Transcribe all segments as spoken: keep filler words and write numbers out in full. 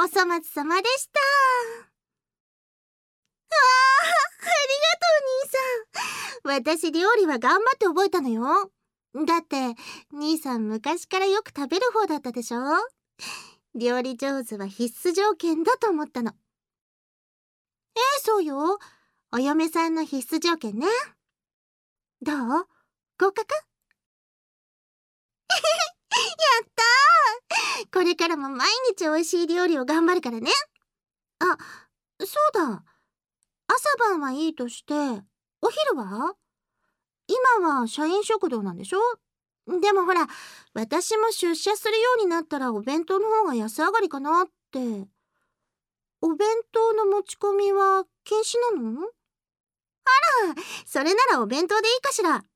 お粗末様でした。ああ、ありがとう兄さん。私料理は頑張って覚えたのよ。だって兄さん昔からよく食べる方だったでしょ。料理上手は必須条件だと思ったの。ええ、そうよ。お嫁さんの必須条件ね。どう？合格？やったー。これからも毎日おいしい料理を頑張るからね。あ、そうだ。朝晩はいいとして、お昼は？今は社員食堂なんでしょ？でもほら、私も出社するようになったらお弁当の方が安上がりかなって。お弁当の持ち込みは禁止なの？あら、それならお弁当でいいかしら。は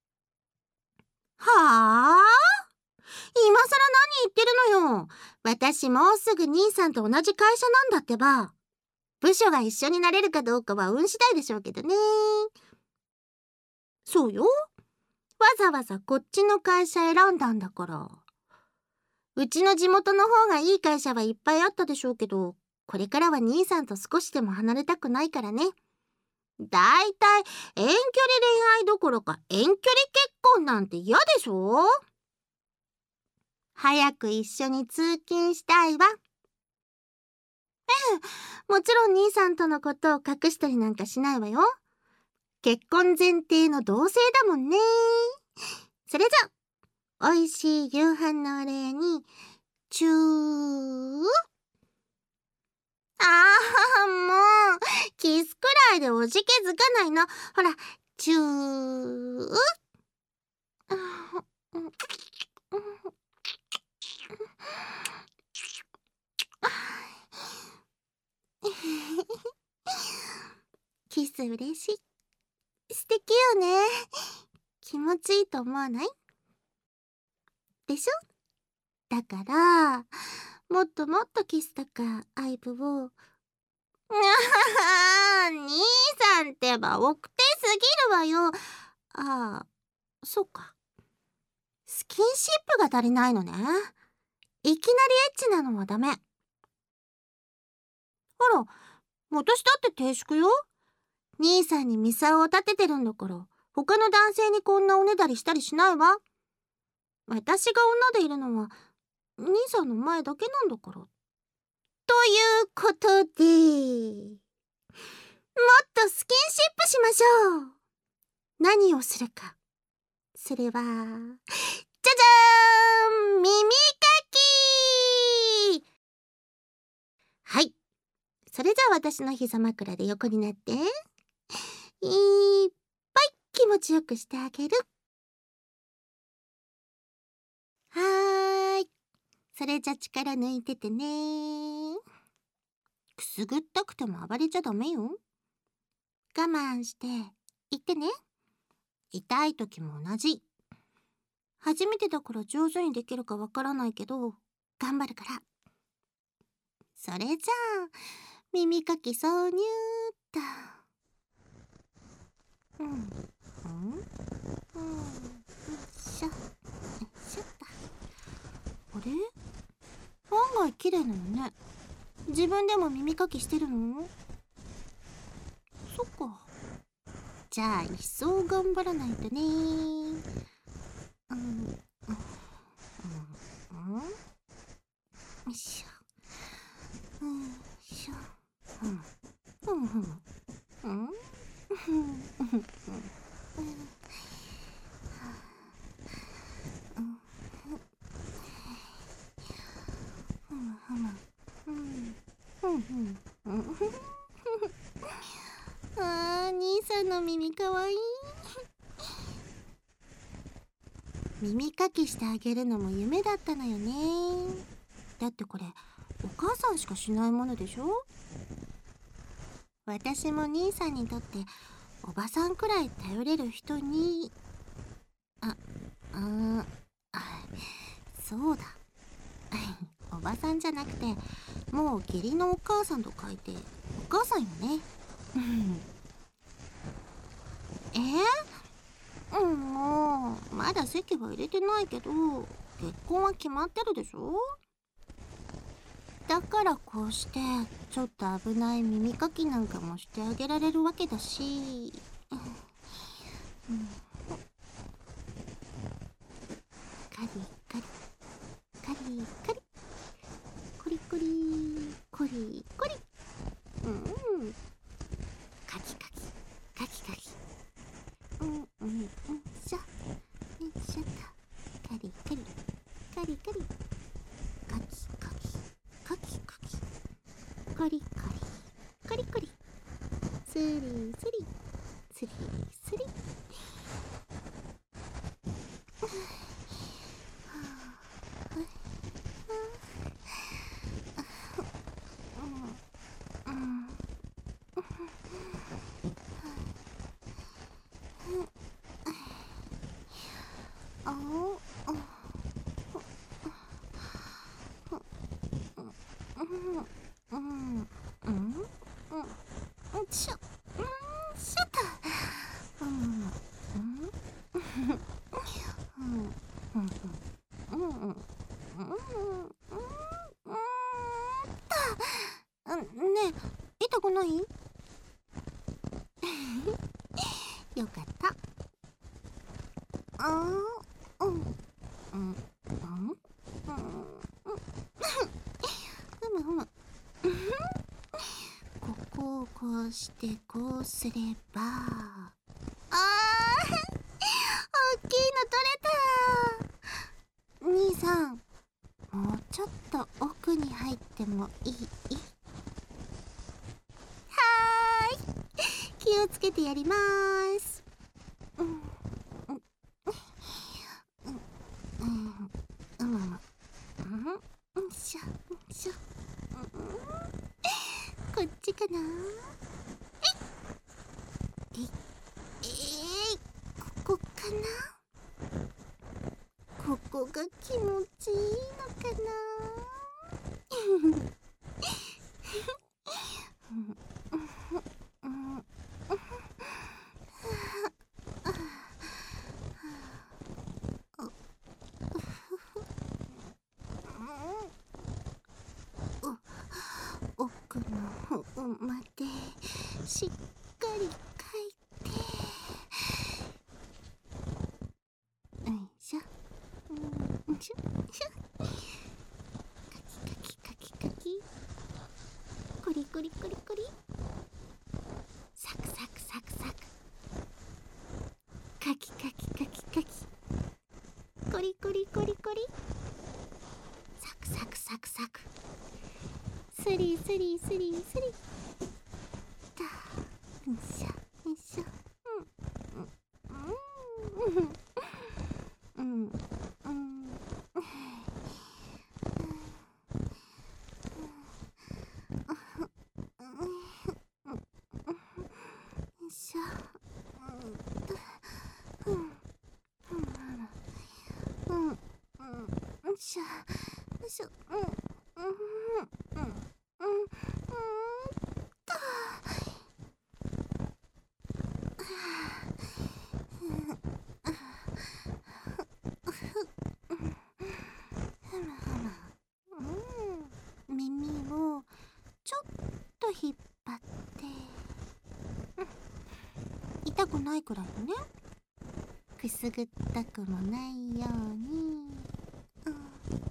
あ？今更何言ってるのよ。私もうすぐ兄さんと同じ会社なんだってば。部署が一緒になれるかどうかは運次第でしょうけどね。そうよ。わざわざこっちの会社選んだんだから。うちの地元の方がいい会社はいっぱいあったでしょうけど、これからは兄さんと少しでも離れたくないからね。だいたい遠距離恋愛どころか遠距離結婚なんて嫌でしょ？早く一緒に通勤したいわ。ええ、もちろん兄さんとのことを隠したりなんかしないわよ。結婚前提の同棲だもんね。それじゃ、おいしい夕飯のお礼に、チュー。ああ、もう、キスくらいでおじけづかないの。ほら、チュー。キス嬉しい。素敵よね。気持ちいいと思わない？でしょ？だから、もっともっとキスとか愛撫を。あ兄さんってば奥手すぎるわよ。ああ、そうか。スキンシップが足りないのね。いきなりエッチなのはダメ。あら、私だって低粛よ。兄さんにミサオを立ててるんだから、他の男性にこんなおねだりしたりしないわ。私が女でいるのは、兄さんの前だけなんだから。ということで、もっとスキンシップしましょう。何をするか。それは、じゃじゃーん！耳かき！はい。それじゃあ私の膝枕で横になって、いっぱい気持ちよくしてあげる。はーい。それじゃ力抜いててね。くすぐったくても暴れちゃダメよ。我慢して、言ってね。痛い時も同じ。初めてだから上手にできるかわからないけど、頑張るから。それじゃあ、耳かき挿入っと。うん。うん。うん。よいしょ。よいしょっと。あれ？案外綺麗なのね。自分でも耳かきしてるの？そっか。じゃあ一層頑張らないとね。うん。うん。うん。よいしょ。よいしょ。うん。うん。うん。うん。うん。あー、兄さんの耳かわいい。耳かきしてあげるのも夢だったのよね。だってこれお母さんしかしないものでしょ。私も兄さんにとっておばさんくらい頼れる人に。あ、ああ、そうだ。おばさんじゃなくて、もう義理のお母さんと書いてお母さんよね。えー、うん、もうまだ籍は入れてないけど、結婚は決まってるでしょ。 だからこうしてちょっと危ない耳かきなんかもしてあげられるわけだし、うん、カリカリカリカリコリコリコリコリ、うん、カキカキカキカキ、うんうんうんしょよいしょと、カリカリカリカリカキカキカキカキコリコリコリコリ、スリスリスリスリ、しょ、うんしょっと、うんうんうんうんうんうんうんうん、ねえ、痛くない？よかった。あー、うんうんうんうんふむふむ、ここをこうしてこうすれば、あー大きいの取れた。兄さん、もうちょっと奥に入ってもいい？はーい、気をつけてやりまーす。うんうんうんうんうんうんうんしょしょ、うんこっちかな。えいえい、ここかな。ここが気持ちいいのかな。奥の方までしっかり書いて、よいしょ、うんしょしょ、カキカキカキカキ、コリコリコリコリ、サクサクサクサク、カキカキカキカキ、コリコリコリコリ、サクサクサクサク、スリスリスリスリ、たよいしょよいしょ、うんうんうんうんうんしょよいしょ、うんうんうんうんうんと、うん、耳をちょっと引っ張って、うん、痛くないくらいね。くすぐったくもないように、うん、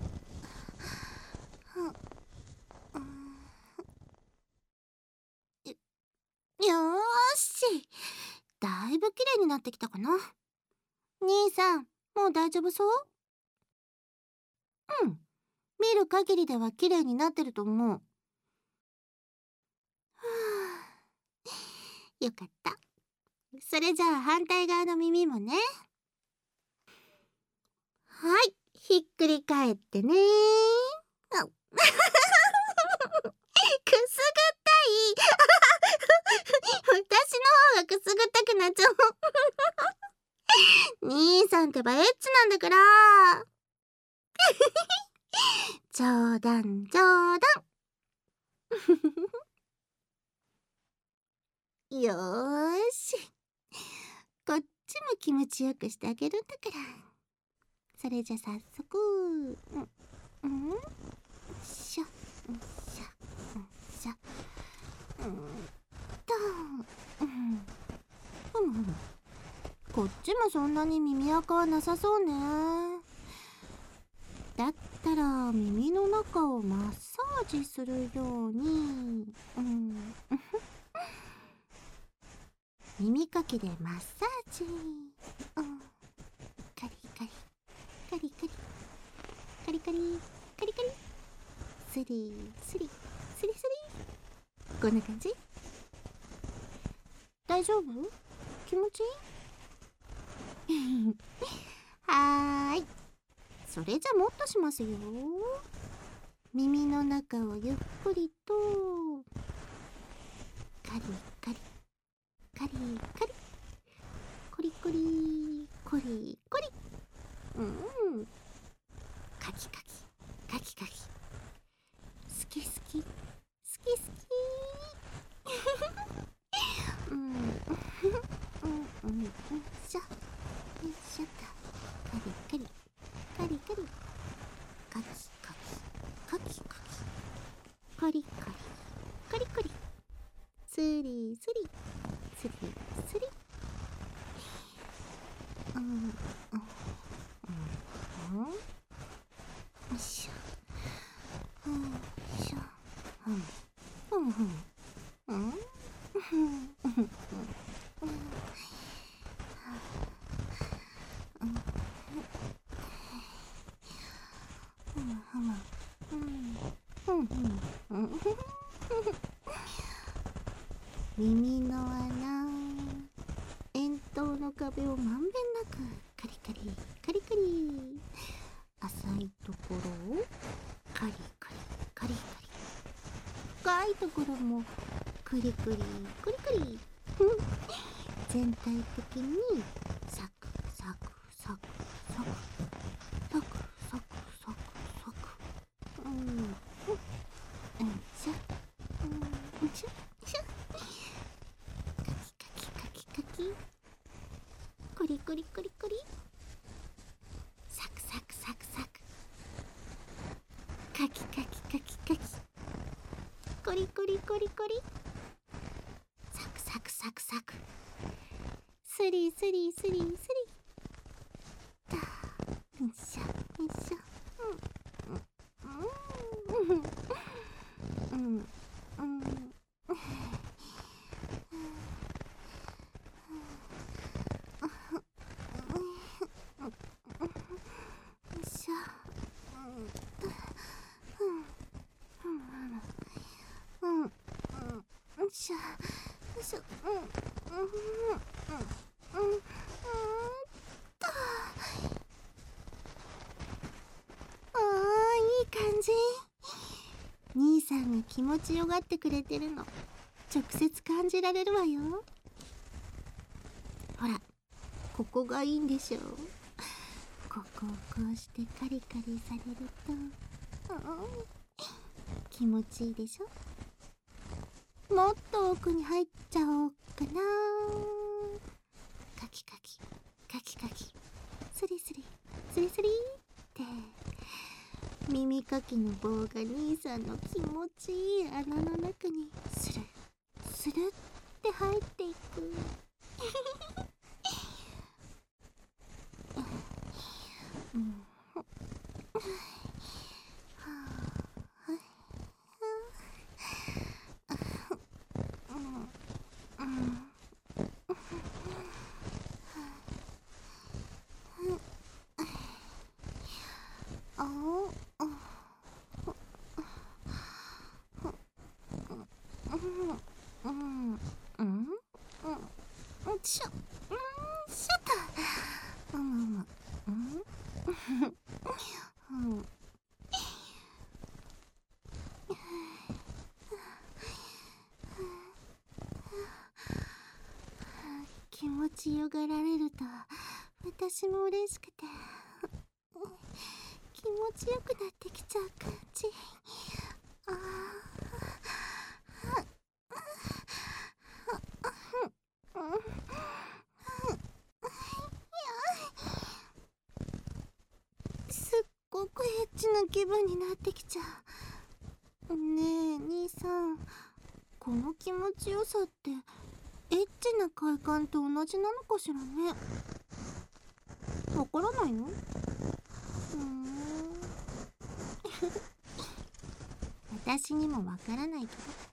うん、よーし、だいぶ綺麗になってきたかな。兄さん、もう大丈夫そう？うん、見る限りでは綺麗になってると思う。はあ、よかった。それじゃあ反対側の耳もね。はい、ひっくり返ってね。あくすぐったい。私の方がくすぐったくなっちゃう。兄さんってばエッチなんだから。冗談冗談。よーし、こっちも気持ちよくしてあげるんだから。それじゃ早速、うん、うん、しょ、 こっちもそんなに耳垢はなさそうね。だったら耳の中をマッサージするように、うん、耳かきでマッサージ、うん、カリカリカリカリカリカリカリカリ、スリスリスリスリ、こんな感じ。大丈夫？気持ちいい？はーい。それじゃもっとしますよ。耳の中をゆっくりとカリカリカリカリコリコリコリコリ、うん、カキカキカキカキ、好き好き好き好きうんうんうんうん、しょよいしょと、カリカリカリカリカキカキカキカキカリカリカリカリ、スリスリスリスリ、うんうんうんうん、よいしょ、よいしょ、うんうんうんうんうんうん耳の穴、円筒の壁をまんべんなくカリカリカリカリ、浅いところをカリカリカリカリ、深いところもクリクリクリクリ全体的にサクサクサクサクサクサクサクサク、うんうん、しょ、うんしょしょ、カキカキカキカキ、コリコリコリコリ、サクサクサクサク、カキカキカキカキ、コリコリコリコリ、サクサクサクサク、スリスリスリスリ、だー、よいしょよいしょ、うんうんうんうんうん、しょよいしょ、うんうんうんうんうんと、あー、いい感じ。兄さんが気持ちよがってくれてるの直接感じられるわよ。ほら、ここがいいんでしょう。ここをこうしてカリカリされると、うん、気持ちいいでしょ。もっと奥に入っちゃおうかな。カキカキカキカキ、スリスリスリスリって耳かきの棒が兄さんの気持ちいい穴の中にスルスルって入っていくうんしょ、うん、しょっと、うんうんうんうん、気持ちよがられると私も嬉しくて気持ちよくなってきちゃう感じ。あー、すっごくエッチな気分になってきちゃう。ねえ兄さん、この気持ちよさってエッチな快感と同じなのかしらね。わからないの？うーん私にもわからないけ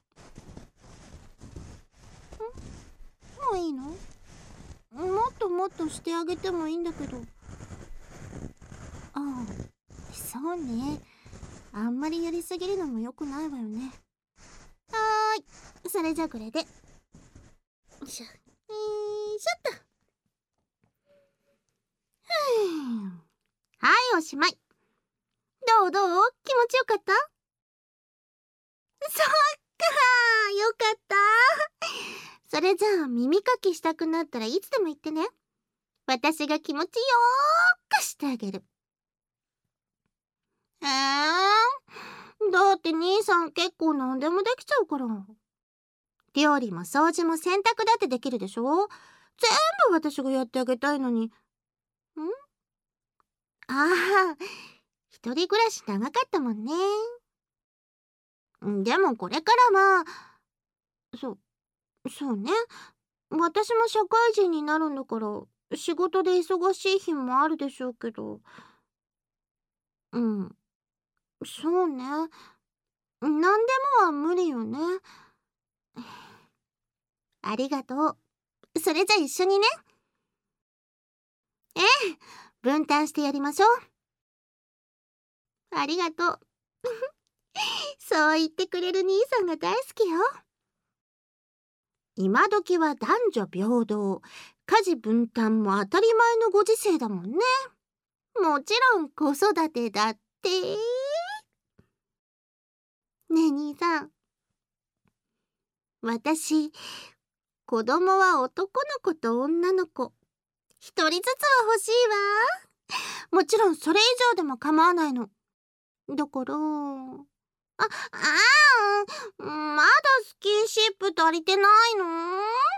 ど。ん？もういいの？もっともっとしてあげてもいいんだけど。ああ、そうね。あんまりやりすぎるのも良くないわよね。はーい。それじゃこれで。よいしょ。よいしょっと。はい、おしまい。どうどう？気持ちよかった？そっかー、よかった。それじゃあ耳かきしたくなったらいつでも言ってね。私が気持ちよーくしてあげる。えー、だって兄さん結構何でもできちゃうから。料理も掃除も洗濯だってできるでしょ？全部私がやってあげたいのに。ん？ああ、一人暮らし長かったもんね。でもこれからは、そ、そうね。私も社会人になるんだから、仕事で忙しい日もあるでしょうけど。うん、そうね。何でもは無理よね。ありがとう。それじゃ一緒にね。ええ、分担してやりましょう。ありがとう。そう言ってくれる兄さんが大好きよ。今時は男女平等、家事分担も当たり前のご時世だもんね。もちろん子育てだって。ねえ兄さん、私、子供は男の子と女の子、一人ずつは欲しいわ。もちろんそれ以上でも構わないの。だから、あ、あー、まだスキンシップ足りてないの？